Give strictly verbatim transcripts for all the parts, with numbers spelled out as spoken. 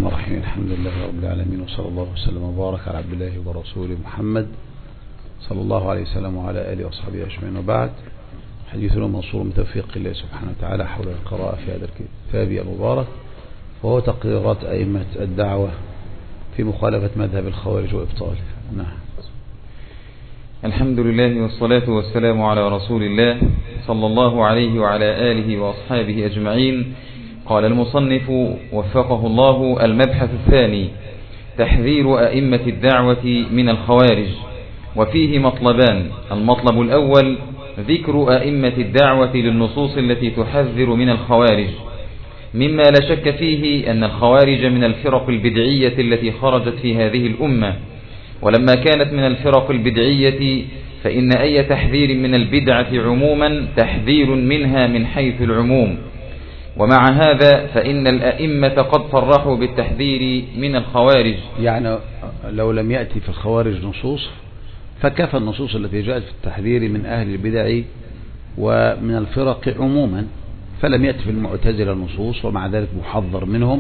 الرحمن الرحيم. الحمد لله رب العالمين، وصلى الله وسلم وبارك على عبد الله ورسوله محمد صلى الله عليه وسلم وعلى آله وصحبه أجمعين، وبعد. حديثنا منصور من توفيق الله سبحانه وتعالى حول القراءة في هذا الكتاب المبارك، وهو تقريرات أئمة الدعوة في مخالفة مذهب الخوارج وإبطاله. نعم. الحمد لله والصلاة والسلام على رسول الله صلى الله عليه وعلى آله وأصحابه أجمعين. قال المصنف وفقه الله: المبحث الثاني تحذير أئمة الدعوة من الخوارج، وفيه مطلبان. المطلب الأول ذكر أئمة الدعوة للنصوص التي تحذر من الخوارج، مما لا شك فيه أن الخوارج من الفرق البدعية التي خرجت في هذه الأمة، ولما كانت من الفرق البدعية فإن أي تحذير من البدعة عموما تحذير منها من حيث العموم. ومع هذا فإن الأئمة قد صرحوا بالتحذير من الخوارج. يعني لو لم يأتي في الخوارج نصوص فكفى النصوص التي جاءت في التحذير من أهل البدع ومن الفرق عموما، فلم يأتي في المعتزلة نصوص ومع ذلك محذر منهم،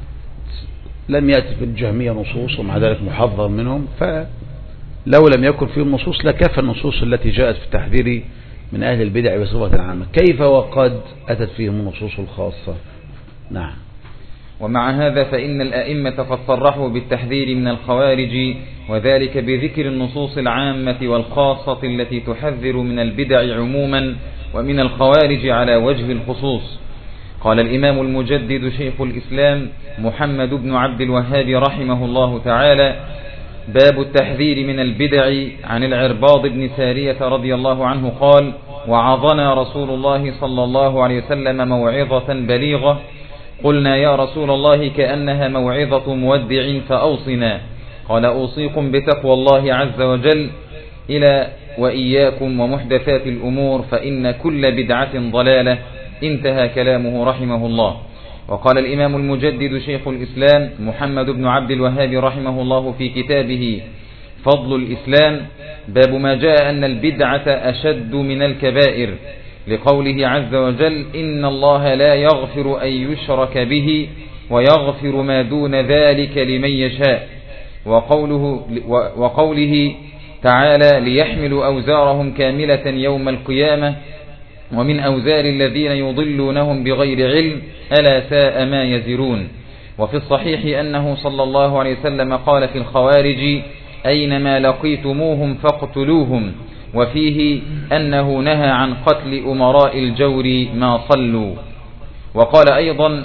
لم يأتي في الجهمية نصوص ومع ذلك محذر منهم، فلو لم يكن فيهم نصوص لكفى النصوص التي جاءت في التحذير من أهل البدع بصفة عامة، كيف وقد أتت فيهم النصوص الخاصة. نعم. ومع هذا فإن الأئمة قد صرحوا بالتحذير من الخوارج، وذلك بذكر النصوص العامة والخاصة التي تحذر من البدع عموما ومن الخوارج على وجه الخصوص. قال الإمام المجدد شيخ الإسلام محمد بن عبد الوهاب رحمه الله تعالى: باب التحذير من البدع. عن العرباض بن سارية رضي الله عنه قال: وعظنا رسول الله صلى الله عليه وسلم موعظة بليغة، قلنا يا رسول الله كأنها موعظة مودع فأوصنا. قال: أوصيكم بتقوى الله عز وجل، إلى وإياكم ومحدثات الأمور، فإن كل بدعة ضلالة. انتهى كلامه رحمه الله. وقال الإمام المجدد شيخ الإسلام محمد بن عبد الوهاب رحمه الله في كتابه فضل الإسلام: باب ما جاء أن البدعة أشد من الكبائر، لقوله عز وجل: إن الله لا يغفر أن يشرك به ويغفر ما دون ذلك لمن يشاء. وقوله, وقوله تعالى: ليحملوا أوزارهم كاملة يوم القيامة ومن أوزار الذين يضلونهم بغير علم ألا ساء ما يزرون. وفي الصحيح أنه صلى الله عليه وسلم قال في الخوارج: أينما لقيتموهم فاقتلوهم. وفيه أنه نهى عن قتل أمراء الجور ما صلوا. وقال أيضا: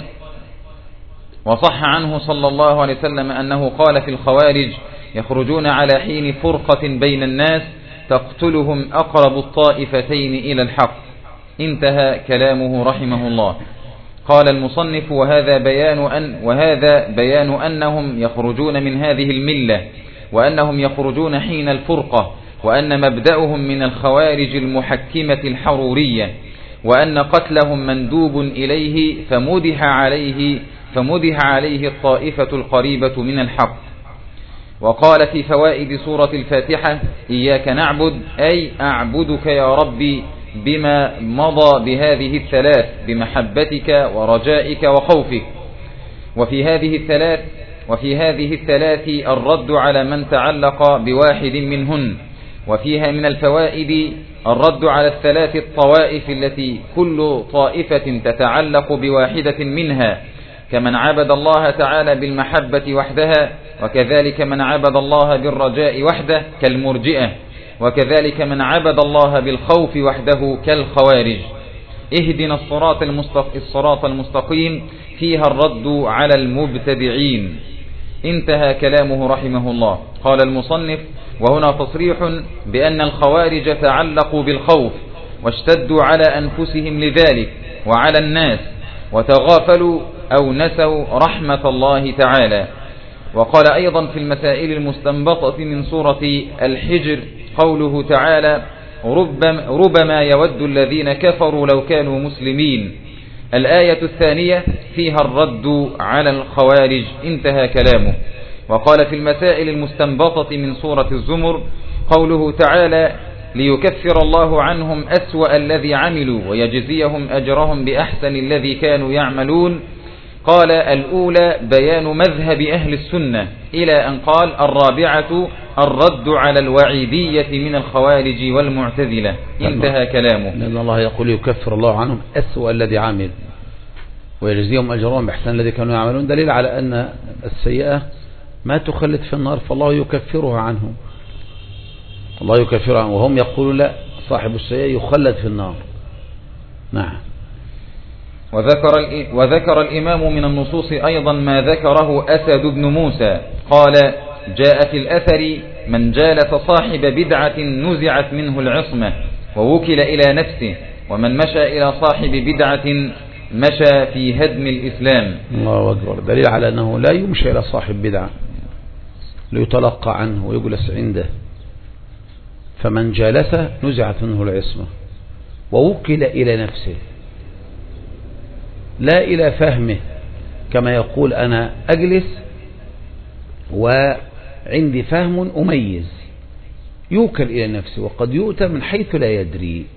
وصح عنه صلى الله عليه وسلم أنه قال في الخوارج: يخرجون على حين فرقة بين الناس تقتلهم أقرب الطائفتين إلى الحق. انتهى كلامه رحمه الله. قال المصنف: وهذا بيان أن وهذا بيان أنهم يخرجون من هذه الملة، وأنهم يخرجون حين الفرقة، وأن مبدأهم من الخوارج المحكمة الحرورية، وأن قتلهم مندوب إليه فمدح عليه فمدح عليه الطائفة القريبة من الحق. وقال في فوائد سورة الفاتحة: إياك نعبد، أي أعبدك يا ربي بما مضى بهذه الثلاث، بمحبتك ورجائك وخوفك. وفي هذه الثلاث وفي هذه الثلاث الرد على من تعلق بواحد منهن. وفيها من الفوائد الرد على الثلاث الطوائف التي كل طائفة تتعلق بواحدة منها، كمن عبد الله تعالى بالمحبة وحدها، وكذلك من عبد الله بالرجاء وحده كالمرجئة، وكذلك من عبد الله بالخوف وحده كالخوارج. اهدنا الصراط المستقيم, الصراط المستقيم فيها الرد على المبتدعين. انتهى كلامه رحمه الله. قال المصنف: وهنا تصريح بأن الخوارج تعلقوا بالخوف واشتدوا على أنفسهم لذلك وعلى الناس، وتغافلوا أو نسوا رحمة الله تعالى. وقال أيضا في المسائل المستنبطة من سورة الحجر قوله تعالى: ربما يود الذين كفروا لو كانوا مسلمين. الآية الثانية فيها الرد على الخوارج. انتهى كلامه. وقال في المسائل المستنبطة من سورة الزمر قوله تعالى: ليكفر الله عنهم أسوأ الذي عملوا ويجزيهم أجرهم بأحسن الذي كانوا يعملون. قال: الأولى بيان مذهب أهل السنة، إلى أن قال: الرابعة الرد على الوعيدية من الخوارج والمعتزلة. انتهى كلامه. لأن الله يقول: يكفر الله عنهم أسوأ الذي عمل ويجزيهم أجرهم بإحسان الذي كانوا يعملون. دليل على أن السيئة ما تخلد في النار، فالله يكفرها عنهم، الله يكفرها عنهم، وهم يقولون لا، صاحب السيئة يخلد في النار. نعم. وذكر, وذكر الإمام من النصوص أيضا ما ذكره أسد بن موسى، قال: جاء في الأثر: من جالس صاحب بدعة نزعت منه العصمة ووكل إلى نفسه، ومن مشى إلى صاحب بدعة مشى في هدم الإسلام. الله أكبر. دليل على أنه لا يمشي إلى صاحب بدعة ليتلقى عنه ويجلس عنده، فمن جالس نزعت منه العصمة ووكل إلى نفسه، لا إلى فهمه، كما يقول: أنا أجلس وعندي فهم أميز، يوكل إلى نفسه، وقد يؤتى من حيث لا يدري،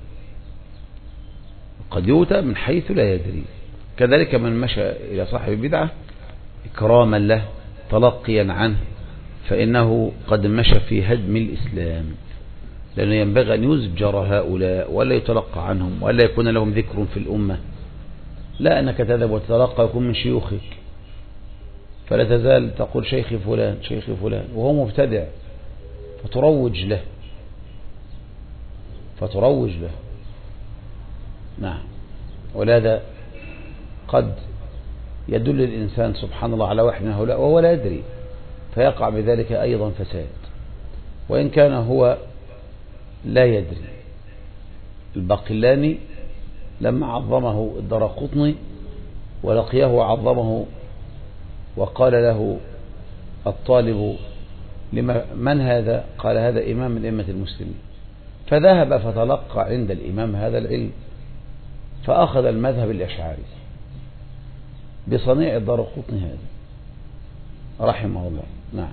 قد يؤتى من حيث لا يدري. كذلك من مشى إلى صاحب بدعة إكراما له تلقيا عنه، فإنه قد مشى في هدم الإسلام، لأنه ينبغي أن يزجر هؤلاء ولا يتلقى عنهم ولا يكون لهم ذكر في الأمة. لا أنك تذهب وتتلقى يكون من شيوخك، فلا تزال تقول: شيخي فلان شيخي فلان، وهو مبتدع، فتروج له فتروج له نعم. ولهذا قد يدل الإنسان سبحان الله على واحد من هؤلاء وهو لا يدري، فيقع بذلك أيضا فساد، وإن كان هو لا يدري. الباقلاني لما عظمه الدرقطني ولقيه وعظمه وقال له الطالب: لما من هذا؟ قال: هذا إمام من أئمة المسلمين. فذهب فتلقى عند الإمام هذا العلم، فأخذ المذهب الأشعري بصنيع الدرقطني هذا رحمه الله. نعم.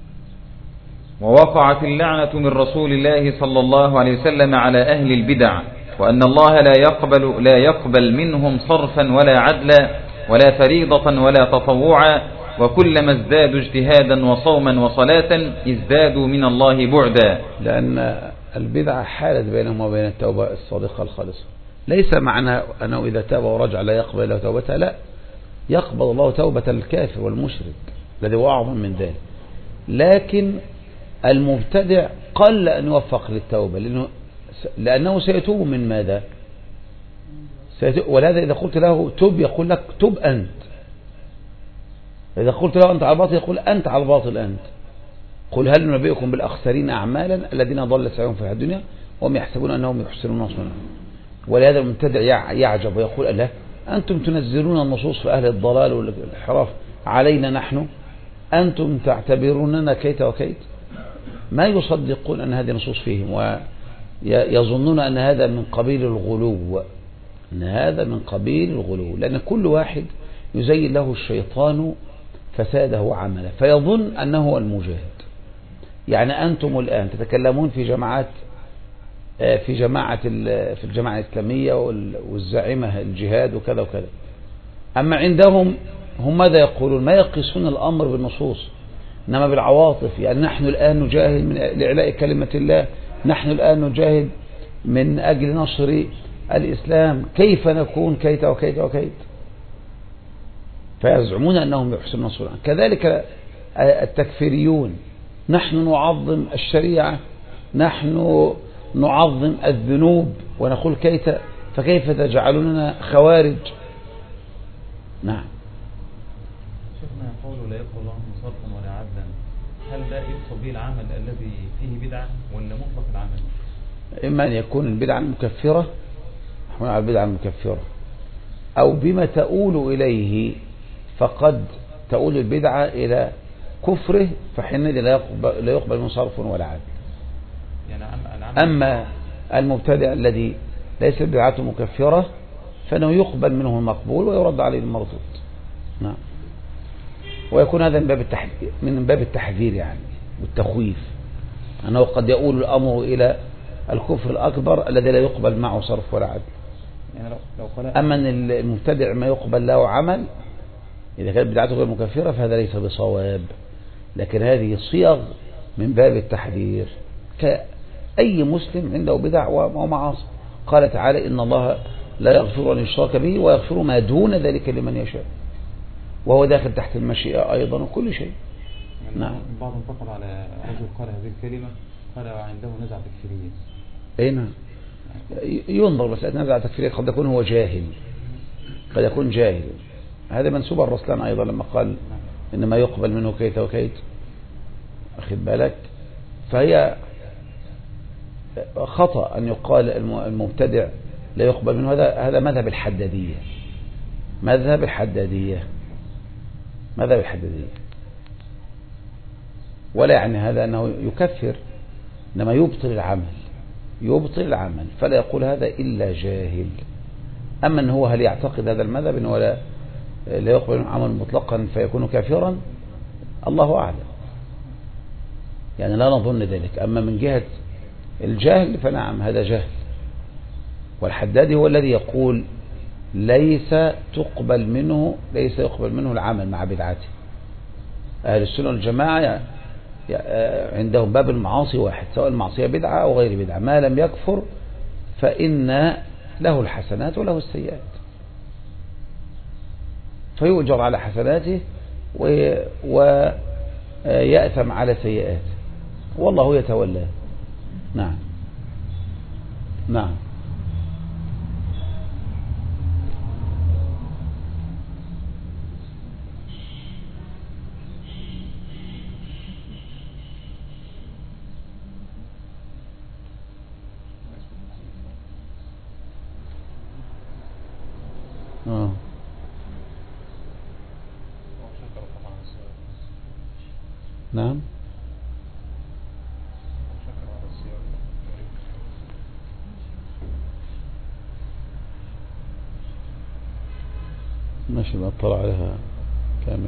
ووقعت اللعنة من رسول الله صلى الله عليه وسلم على أهل البدع، وأن الله لا يقبل, لا يقبل منهم صرفا ولا عدلا ولا فريضة ولا تطوعا، وكلما ازدادوا اجتهادا وصوما وصلاة ازدادوا من الله بعدا. لأن البدعة حالت بينهم وبين التوبة الصادقة الخالصة. ليس معنى أنه إذا تاب ورجع لا يقبل الله توبته، لا، يقبل الله توبة الكافر والمشرك الذي هو أعظم من ذلك، لكن المبتدع قل أن يوفق للتوبة، لأنه, لأنه سيتوب من ماذا؟ سيتوب. ولهذا إذا قلت له تب يقول لك تب أنت، إذا قلت له أنت على الباطل يقول أنت على الباطل أنت. قل هل ننبئكم بالأخسرين أعمالا الذين ضل سعيهم في الدنيا وهم يحسبون أنهم يحسنون صنعا. ولهذا المبتدع يعجب ويقول: لا، أنتم تنزلون النصوص في أهل الضلال والانحراف علينا نحن، أنتم تعتبروننا كيت وكيت. ما يصدقون أن هذه النصوص فيهم، ويظنون أن هذا من قبيل الغلو، أن هذا من قبيل الغلو، لأن كل واحد يزين له الشيطان فساده وعمله فيظن أنه هو المجاهد. يعني أنتم الآن تتكلمون في جماعات، في جماعة في الجماعة الإسلامية والزاعمة الجهاد وكذا وكذا، أما عندهم هم ماذا يقولون؟ ما يقيسون الأمر بالنصوص إنما بالعواطف. يعني نحن الآن نجاهد من لإعلاء كلمة الله، نحن الآن نجاهد من أجل نشر الإسلام، كيف نكون كيت وكيت وكيت؟ فيزعمون أنهم يحسنون صنعا. كذلك التكفيريون: نحن نعظم الشريعة، نحن نعظم الذنوب ونقول كيت، فكيف تجعلوننا خوارج؟ نعم. شيخنا يقول: لا يقبل الله صرفا ولا عدلا، هل ده يقصد به العمل الذي فيه بدعة ولا مطلق العمل؟ إما أن يكون البدعة المكفرة، نحن على البدعة المكفرة، أو بما تؤول إليه، فقد تؤول البدعة إلى كفره، فحينئذ لا يقبل, لا يقبل من صرف ولا عدل. يعني أما المبتدع الذي ليس بدعته مكفرة فإنه يقبل منه المقبول ويرد عليه المردود. نعم. ويكون هذا من باب التحذير، من باب التحذير يعني والتخويف، أنه قد يؤول الأمر إلى الكفر الأكبر الذي لا يقبل معه صرف ولا عدل. يعني لو لو أما أن المبتدع ما يقبل له عمل إذا كانت بدعته غير مكفرة فهذا ليس بصواب، لكن هذه صيغ من باب التحذير، كأي مسلم عنده بدع ومعاصي. قال تعالى إن الله لا يغفر أن يشرك به ويغفر ما دون ذلك لمن يشاء، وهو داخل تحت المشيئة أيضا وكل شيء. نعم. بعض انتقد على رجل قال هذه الكلمة قال عنده نزعة تكفيرية. أي نعم، ينظر مسألة نزعة تكفيرية، قد يكون هو جاهل، قد يكون جاهل. هذا منسوب الرسلان أيضا لما قال إنما يقبل منه كيت وكيت، أخذ بالك. فهي خطأ أن يقال المبتدع لا يقبل منه، هذا هذا مذهب الحدادية، مذهب الحدادية مذهب الحدادية ولا يعني هذا أنه يكفر، إنما يبطل العمل، يبطل العمل، فلا يقول هذا إلا جاهل. أما أنه هو هل يعتقد هذا المذهب أنه لا لا يقبل عمل مطلقا فيكون كافرا، الله أعلم، يعني لا نظن ذلك. أما من جهة الجهل فنعم هذا جهل، والحدادي هو الذي يقول ليس تقبل منه ليس يقبل منه العمل مع بدعته. أهل السنة والجماعة عندهم باب المعاصي واحد، سواء المعصية بدعة أو غير بدعة، ما لم يكفر فإن له الحسنات وله السيئات، فيؤجر على حسناته ويأثم على سيئاته، والله يتولى. نعم نعم. آه. نعم. ماشي، بطلع عليها كامل.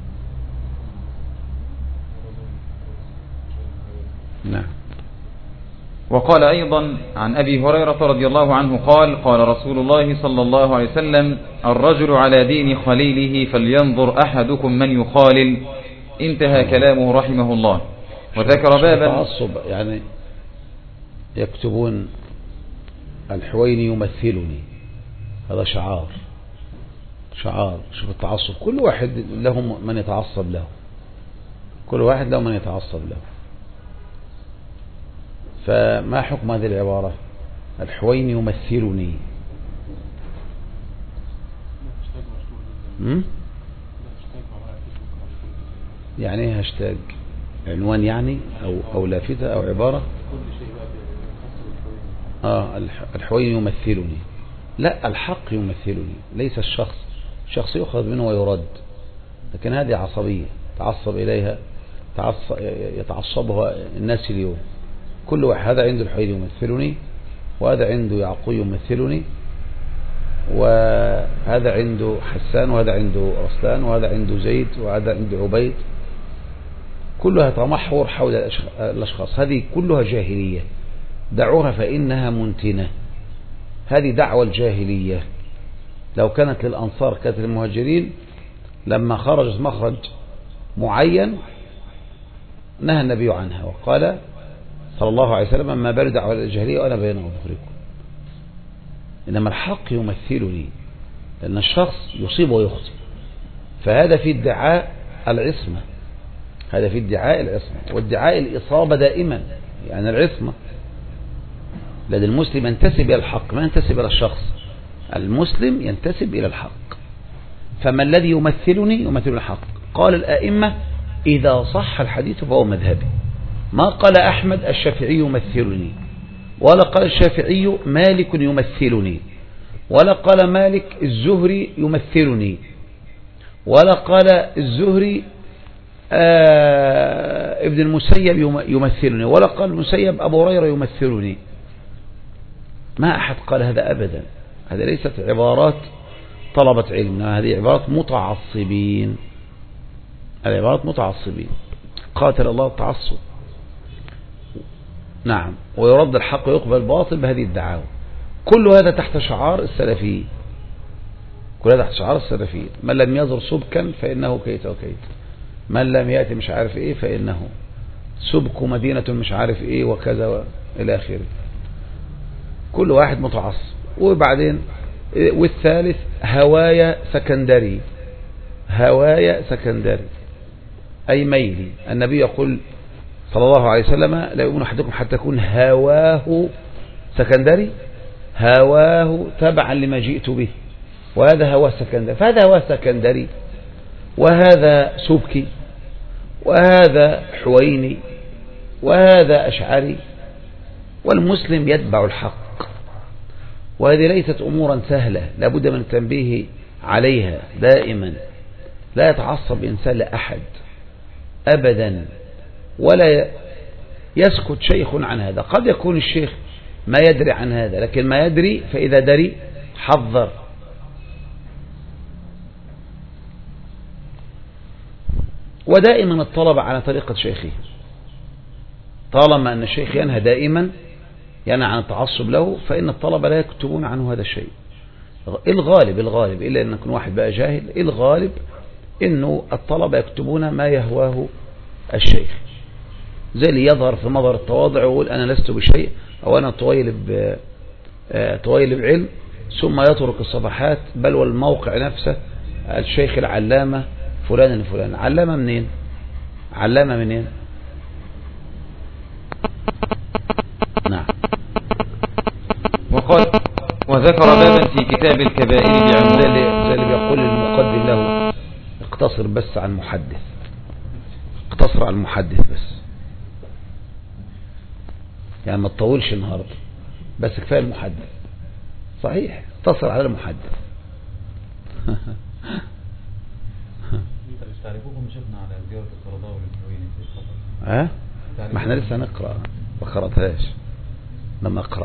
نعم. وقال أيضا عن أبي هريرة رضي الله عنه قال قال رسول الله صلى الله عليه وسلم الرجل على دين خليله فلينظر أحدكم من يخالل، انتهى كلامه رحمه الله. وذكر بابا تعصب، يعني يكتبون الحويني يمثلني، هذا شعار شعار شوف التعصب، كل واحد له من يتعصب له، كل واحد له من يتعصب له. فما حكم هذه العبارة الحويني يمثلني؟ يعني ايه هاشتاج؟ عنوان يعني او او لافتة او عبارة؟ اه الحويني يمثلني، لا، الحق يمثلني ليس الشخص. الشخص يؤخذ منه ويرد، لكن هذه عصبية تعصب إليها، تعصب يتعصبها الناس اليوم. كل واحد، هذا عنده الحويني يمثلني، وهذا عنده يعقوب يمثلني، وهذا عنده حسان، وهذا عنده رسلان، وهذا عنده زيد، وهذا عنده عبيد. كلها تمحور حول الأشخاص، هذه كلها جاهلية، دعوها فإنها منتنة. هذه دعوة الجاهلية، لو كانت للأنصار كانت للمهاجرين، لما خرجت مخرج معين نهى النبي عنها وقال صلى الله عليه وسلم ما بال دعوة الجاهلية وأنا بين أظهركم. إنما الحق يمثلني، لأن الشخص يصيب ويخطئ، فهذا في ادعاء العصمة، هذا في ادعاء العصمة، وادعاء الإصابة دائما، يعني العصمة لدى المسلم ينتسب إلى الحق، ما ينتسب إلى الشخص. المسلم ينتسب إلى الحق، فما الذي يمثلني؟ يمثل الحق. قال الآئمة إذا صح الحديث فهو مذهبي، ما قال أحمد الشافعي يمثلني، ولا قال الشافعي مالك يمثلني، ولا قال مالك الزهري يمثلني، ولا قال الزهري آه ابن المسيب يمثلني، ولا قال المسيب أبو هريرة يمثلني. ما أحد قال هذا أبدا. هذه ليست عبارات طلبة علم، هذه عبارات متعصبين، هذه عبارات متعصبين، قاتل الله التعصب. نعم. ويرد الحق ويقبل الباطل بهذه الدعاوى. كل هذا تحت شعار السلفي، كل هذا تحت شعار السلفيين. من لم يزر سبكا فإنه كيت وكيت، من لم يأتي مش عارف إيه فإنه سبك مدينة مش عارف إيه وكذا إلى آخره. كل واحد متعصب. وبعدين والثالث هوايا سكندري، هوايا سكندري أي ميلي. النبي يقول صلى الله عليه وسلم لا يؤمن أحدكم حتى يكون هواه سكندري، هواه تبعا لما جئت به، وهذا هواه سكندري. فهذا هواه سكندري وهذا سبكي وهذا حويني وهذا أشعري، والمسلم يتبع الحق. وهذه ليست أمورا سهلة، لابد من التنبيه عليها دائما. لا يتعصب إنسان لأحد أبدا، ولا يسكت شيخ عن هذا. قد يكون الشيخ ما يدري عن هذا، لكن ما يدري فإذا دري حذر. ودائما الطلب على طريقة شيخه، طالما أن الشيخ ينهى دائما ينهى عن التعصب له، فإن الطلبة لا يكتبون عنه هذا الشيء. الغالب الغالب إلا أن يكون واحد بقى جاهل، الغالب إنه الطلبة يكتبون ما يهواه الشيخ، زي اللي يظهر في مظهر التواضع ويقول أنا لست بشيء أو أنا طويل طويل بعلم، ثم يترك الصفحات بل والموقع نفسه الشيخ العلامة فلان الفلان. علامة منين؟ علامة منين؟ نعم. وقال وذكر بابا في كتاب الكبائر بعنوان زي اللي بيقول المقدم له اقتصر بس على المحدث، اقتصر على المحدث بس، يعني ما تطولش النهارده، بس كفايه المحدث. صحيح، اقتصر على المحدث. تعرفوكم شفنا على زيارة القرضاوي والحويني في الخطر. ها؟ ما احنا لسه نقرأ، ما قرأتهاش لما اقرأ.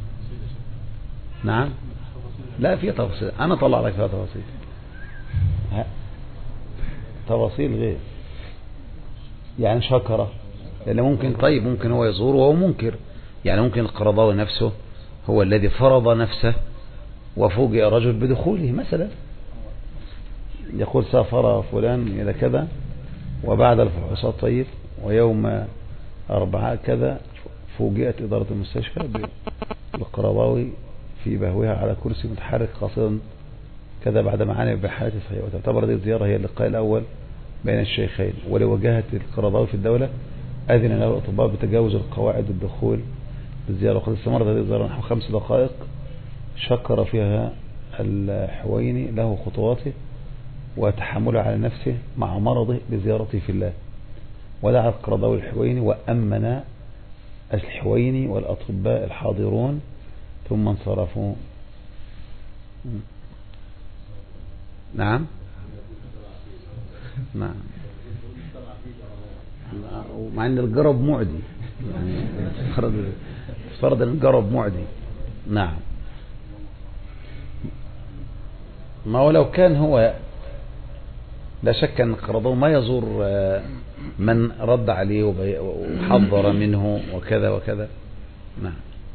نعم. لا في تفاصيل، انا طلع لك فيها تفاصيل. ها؟ تفاصيل غير يعني شكرة، لأن ممكن طيب ممكن هو يزور وهو منكر، يعني ممكن القرضاوي نفسه هو الذي فرض نفسه وفوجئ رجل بدخوله مثلا، يقول سافر فلان إلى كذا وبعد الفحوصات طيب ويوم أربعة كذا فوجئت إدارة المستشفى بالقرضاوي في بهوها على كرسي متحرك قاصدا كذا بعد معاني بحالة صحيحة. وتعتبر هذه الزيارة هي اللقاء الأول بين الشيخين، ولوجهة القرضاوي في الدولة أذن له الأطباء بتجاوز القواعد الدخول بالزيارة. وقد استمرت هذه الزيارة نحو خمس دقائق شكر فيها الحويني له خطواته وتحمله على نفسه مع مرضه بزيارته في الله، ودعا القرضاوي الحويني وأمن الحويني والأطباء الحاضرون ثم انصرفوا. نعم نعم. ومع ان الجرب معدي، يعني فرض ان الجرب معدي. نعم. ما هو لو كان هو لا شك ان القرضاوي ما يزور من رد عليه وحذر منه وكذا وكذا. نعم.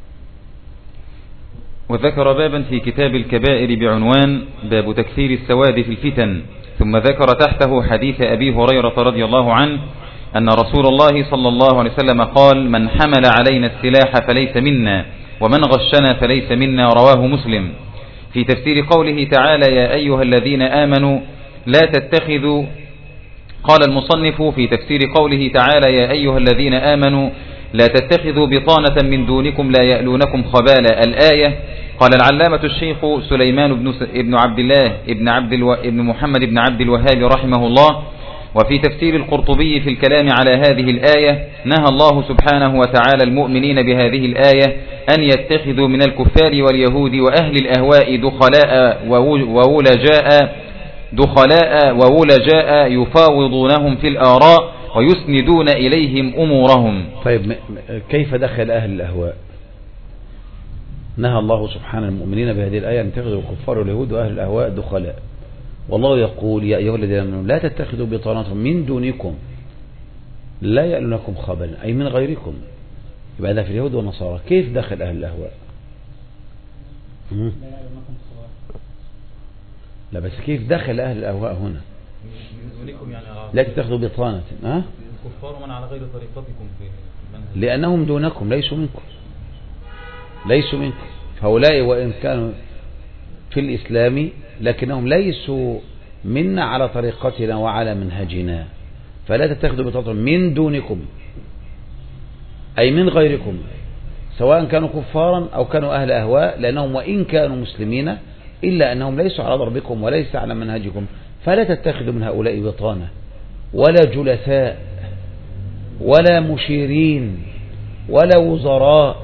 وذكر بابا في كتاب الكبائر بعنوان باب تكثير السواد في الفتن، ثم ذكر تحته حديث أبي هريرة رضي الله عنه أن رسول الله صلى الله عليه وسلم قال: من حمل علينا السلاح فليس منا ومن غشنا فليس منا، رواه مسلم. في تفسير قوله تعالى: يا أيها الذين آمنوا لا تتخذوا، قال المصنف في تفسير قوله تعالى: يا أيها الذين آمنوا لا تتخذوا بطانة من دونكم لا يألونكم خبالا، الآية. قال العلامة الشيخ سليمان بن ابن عبد الله ابن عبد الو... ابن محمد بن عبد الوهاب رحمه الله. وفي تفسير القرطبي في الكلام على هذه الآية: نهى الله سبحانه وتعالى المؤمنين بهذه الآية أن يتخذوا من الكفار واليهود وأهل الأهواء دخلاء وولجاء دخلاء وولجاء يفاوضونهم في الآراء ويسندون إليهم أمورهم. طيب كيف دخل أهل الأهواء؟ نهى الله سبحانه المؤمنين بهذه الآية أن يتخذوا الكفار واليهود وأهل الأهواء دخلاء، والله يقول: يا أيها الذين آمنوا لا تتخذوا بطانة من دونكم لا يألونكم خبالا، أي من غيركم. يبقى هذا في اليهود والنصارى. كيف دخل أهل الأهواء؟ لا بس كيف دخل أهل الأهواء هنا؟ من دونكم يعني لا تتخذوا بطانة ها؟ الكفار من على غير طريقتكم في المنهج. لأنهم دونكم ليسوا منكم ليسوا منكم فهؤلاء وإن كانوا في الإسلام لكنهم ليسوا منا على طريقتنا وعلى منهجنا، فلا تتخذوا بطانة من دونكم أي من غيركم سواء كانوا كفارا أو كانوا أهل أهواء، لأنهم وإن كانوا مسلمين إلا أنهم ليسوا على ضربكم وليس على منهجكم، فلا تتخذوا من هؤلاء بطانة ولا جلساء ولا مشيرين ولا وزراء.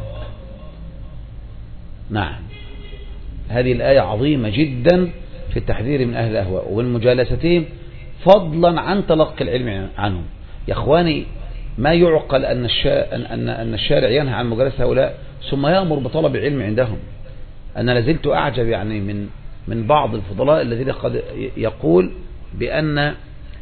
نعم، هذه الآية عظيمة جدا في التحذير من أهل الأهواء ومن مجالستهم فضلا عن تلقي العلم عنهم. يا أخواني، ما يعقل أن أن الشارع ينهى عن مجالسة هؤلاء ثم يأمر بطلب العلم عندهم. أنا لازلت أعجب يعني من من بعض الفضلاء الذين قد يقول بأن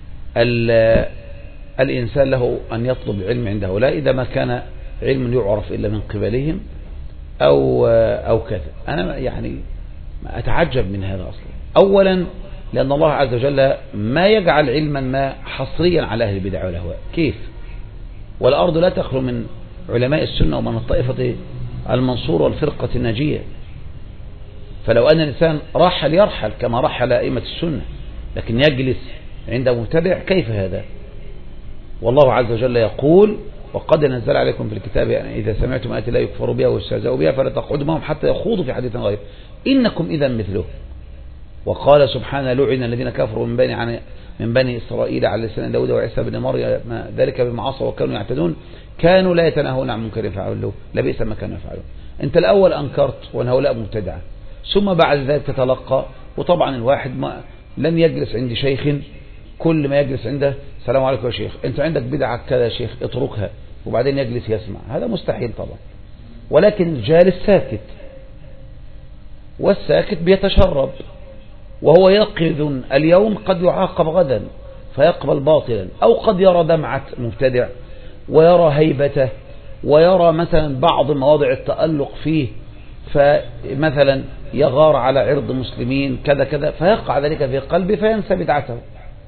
الإنسان له أن يطلب العلم عند هؤلاء إذا ما كان علم يعرف إلا من قبلهم أو أو كذا. أنا يعني أتعجب من هذا أصلا. أولا لأن الله عز وجل ما يجعل علما ما حصريا على أهل البدع والأهواء، كيف؟ والأرض لا تخلو من علماء السنة ومن الطائفة المنصور والفرقة الناجية. فلو أن الإنسان رحل يرحل كما رحل أئمة السنة، لكن يجلس عند مبتدع كيف هذا؟ والله عز وجل يقول: وقد نزل عليكم في الكتاب يعني إذا سمعتم آيات لا يكفر بها ويستهزأوا بها فلا تقعدوا معهم حتى يخوضوا في حديث غيره إنكم إذا مثله. وقال سبحانه: لعن الذين كفروا من بني عن من بني إسرائيل على لسان داود وعيسى بن مريم ذلك بما عصوا وكانوا يعتدون كانوا لا يتناهون عن منكر فعلوه لبئس ما كانوا يفعلون. أنت الأول أنكرت وأن هؤلاء مبتدعة، ثم بعد ذلك تتلقى. وطبعا الواحد ما لن يجلس عند شيخ كل ما يجلس عنده السلام عليكم يا شيخ، أنت عندك بدعة كذا يا شيخ اتركها، وبعدين يجلس يسمع. هذا مستحيل طبعا. ولكن الجالس ساكت، والساكت بيتشرب، وهو يقظ اليوم قد يعاقب غدا فيقبل باطلا، أو قد يرى دمعة مبتدع ويرى هيبته ويرى مثلا بعض مواضع التألق فيه، فمثلا يغار على عرض مسلمين كذا كذا، فيقع ذلك في قلبه فينسى بدعته.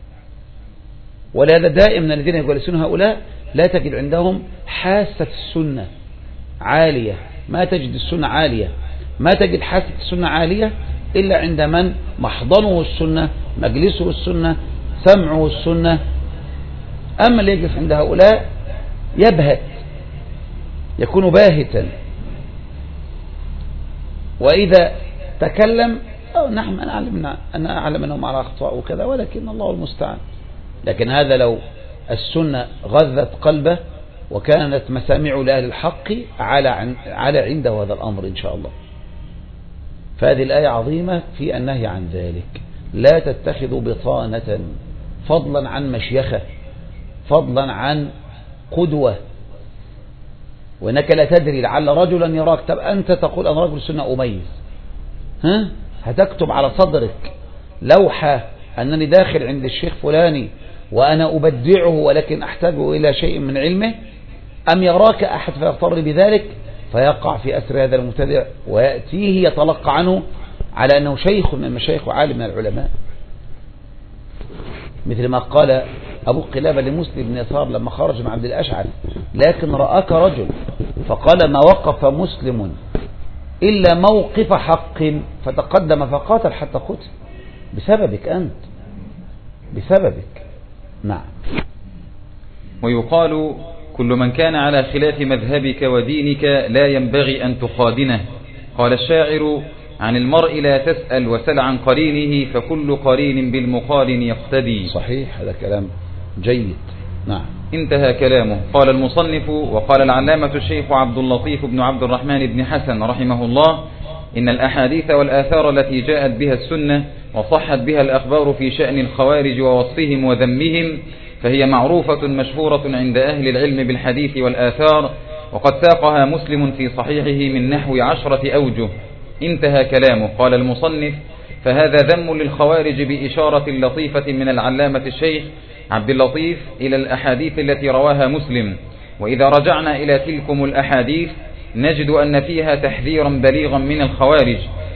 ولهذا دائما الذين يجلسون هؤلاء لا تجد عندهم حاسة السنة عالية، ما تجد السنة عالية، ما تجد حاسة السنة عالية إلا عند من محضنه السنة، مجلسه السنة، سمعه السنة. أما اللي يجلس عند هؤلاء يبهت، يكون باهتا، وإذا تكلم أو نحن أنا أعلم أنا أعلم أنهم على أخطاء وكذا، ولكن الله المستعان. لكن هذا لو السنة غذت قلبه وكانت مسامعه لأهل الحق على على عنده هذا الأمر إن شاء الله. فهذه الآية عظيمة في النهي عن ذلك. لا تتخذوا بطانة، فضلا عن مشيخة، فضلا عن قدوة. وإنك لا تدري لعل رجلا يراك، طب أنت تقول أنا رجل السنة أميز، ها هتكتب على صدرك لوحة أنني داخل عند الشيخ فلاني وأنا أبدعه ولكن أحتاجه إلى شيء من علمه، أم يراك أحد فيغتر بذلك فيقع في أسر هذا المبتدع ويأتيه يتلقى عنه على أنه شيخ من المشايخ وعالم من العلماء، مثل ما قال أبو قلابة لمسلم بن يسار لما خرج مع عبد الأشعث: لكن رآك رجل فقال ما وقف مسلم إلا موقف حق فتقدم فقاتل حتى قتل، بسببك أنت، بسببك. نعم. ويقال كل من كان على خلاف مذهبك ودينك لا ينبغي أن تخادنه. قال الشاعر: عن المرء لا تسأل وسل عن قرينه فكل قرين بالمقارن يقتدي. صحيح، هذا كلام جيد. نعم. انتهى كلامه. قال المصنف: وقال العلامة الشيخ عبد اللطيف بن عبد الرحمن بن حسن رحمه الله: إن الأحاديث والآثار التي جاءت بها السنة وصحت بها الأخبار في شأن الخوارج ووصفهم وذمهم فهي معروفة مشهورة عند أهل العلم بالحديث والآثار، وقد ساقها مسلم في صحيحه من نحو عشرة أوجه. انتهى كلامه. قال المصنف: فهذا ذم للخوارج بإشارة لطيفة من العلامة الشيخ عبد اللطيف إلى الأحاديث التي رواها مسلم. وإذا رجعنا إلى تلكم الأحاديث نجد أن فيها تحذيرا بليغا من الخوارج،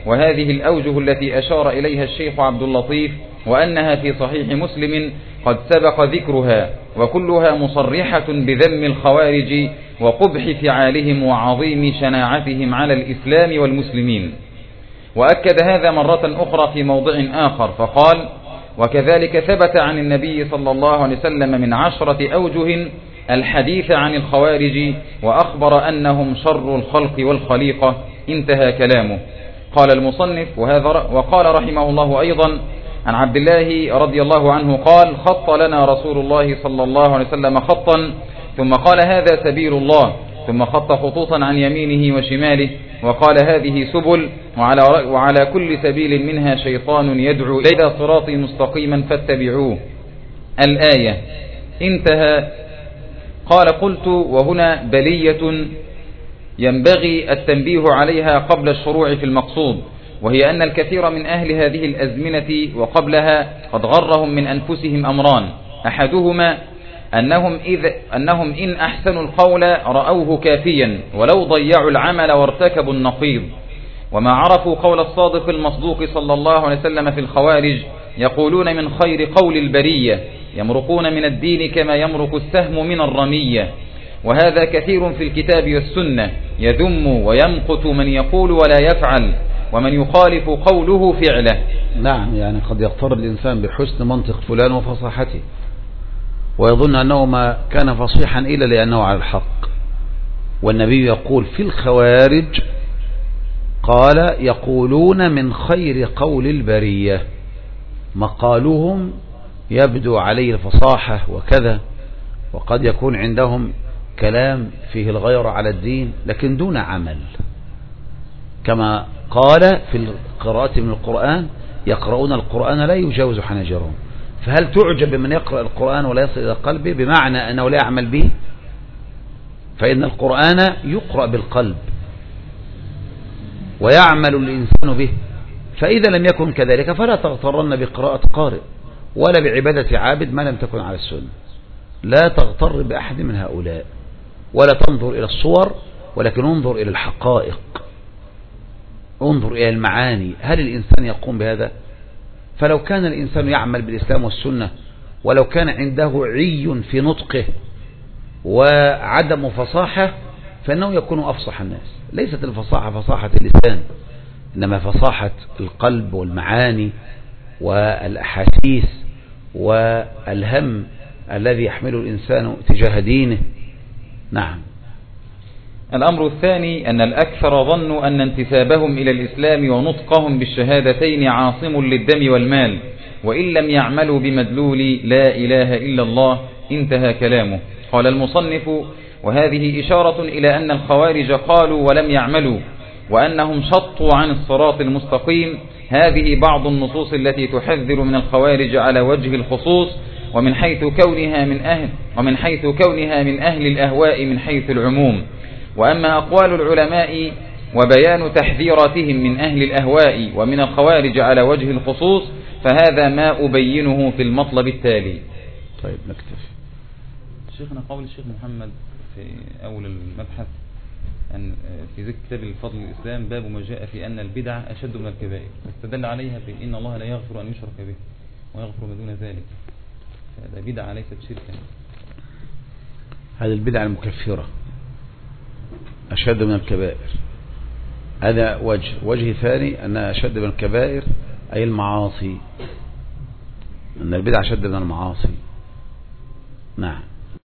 وهذه الأوجه التي أشار إليها الشيخ عبد اللطيف وأنها في صحيح مسلم قد سبق ذكرها، وكلها مصرحة بذم الخوارج وقبح فعالهم وعظيم شناعتهم على الإسلام والمسلمين. وأكد هذا مرة أخرى في موضع آخر فقال: وكذلك ثبت عن النبي صلى الله عليه وسلم من عشرة أوجه الحديث عن الخوارج، وأخبر أنهم شر الخلق والخليقة. انتهى كلامه. قال المصنف: وهذا وقال رحمه الله أيضا عن عبد الله رضي الله عنه قال: خط لنا رسول الله صلى الله عليه وسلم خطا، ثم قال: هذا سبيل الله، ثم خط خطوطا عن يمينه وشماله، وقال: هذه سبل، وعلى, وعلى كل سبيل منها شيطان يدعو إلى صراط مستقيما فاتبعوه. الآية. انتهى. قال: قلت: وهنا بلية ينبغي التنبيه عليها قبل الشروع في المقصود، وهي أن الكثير من أهل هذه الأزمنة وقبلها قد غرهم من أنفسهم أمران: أحدهما أنهم, إذ أنهم إن أحسنوا القول رأوه كافيا ولو ضيعوا العمل وارتكبوا النقيض، وما عرفوا قول الصادق المصدوق صلى الله عليه وسلم في الخوارج: يقولون من خير قول البرية، يمرقون من الدين كما يمرق السهم من الرمية. وهذا كثير في الكتاب والسنة، يذم ويمقت من يقول ولا يفعل، ومن يخالف قوله فعله. نعم، يعني قد يغتر الإنسان بحسن منطق فلان وفصاحته، ويظن أنه ما كان فصيحا إلا لأنه على الحق. والنبي يقول في الخوارج، قال: يقولون من خير قول البرية، مقالهم يبدو عليه الفصاحة وكذا، وقد يكون عندهم كلام فيه الغير على الدين لكن دون عمل، كما قال في القراءة من القرآن: يقرؤون القرآن لا يجاوز حناجرهم. فهل تعجب من يقرأ القرآن ولا يصل إلى قلبه بمعنى أنه لا يعمل به؟ فإن القرآن يقرأ بالقلب ويعمل الإنسان به، فإذا لم يكن كذلك فلا تغترن بقراءة قارئ ولا بعبادة عابد ما لم تكن على السنة. لا تغتر بأحد من هؤلاء، ولا تنظر إلى الصور، ولكن انظر إلى الحقائق، انظر إلى المعاني. هل الإنسان يقوم بهذا؟ فلو كان الإنسان يعمل بالإسلام والسنة، ولو كان عنده عي في نطقه وعدم فصاحة، فإنه يكون أفصح الناس. ليست الفصاحة فصاحة اللسان، إنما فصاحة القلب والمعاني والأحاسيس والهم الذي يحمله الإنسان تجاه دينه. نعم. الأمر الثاني أن الأكثر ظنوا أن انتسابهم إلى الإسلام ونطقهم بالشهادتين عاصم للدم والمال، وإن لم يعملوا بمدلول لا إله إلا الله. انتهى كلامه. قال المصنف: وهذه إشارة إلى أن الخوارج قالوا ولم يعملوا، وأنهم شطوا عن الصراط المستقيم. هذه بعض النصوص التي تحذر من الخوارج على وجه الخصوص، ومن حيث كونها من أهل ومن حيث كونها من أهل الأهواء من حيث العموم. وأما أقوال العلماء وبيان تحذيراتهم من أهل الأهواء ومن الخوارج على وجه الخصوص فهذا ما أبينه في المطلب التالي. طيب نكتفي. شيخنا قول الشيخ محمد في أول المبحث أن في ذكر كتاب الفضل الإسلام باب ما جاء في أن البدع أشد من الكبائر، استدل عليها بإن الله لا يغفر أن يشرك به ويغفر ما دون ذلك، هذا بدعة ليست شركا. هذه البدعة المكفرة أشد من الكبائر، هذا وجه. وجه ثاني أنها أشد من الكبائر أي المعاصي، أن البدعة أشد من المعاصي. نعم.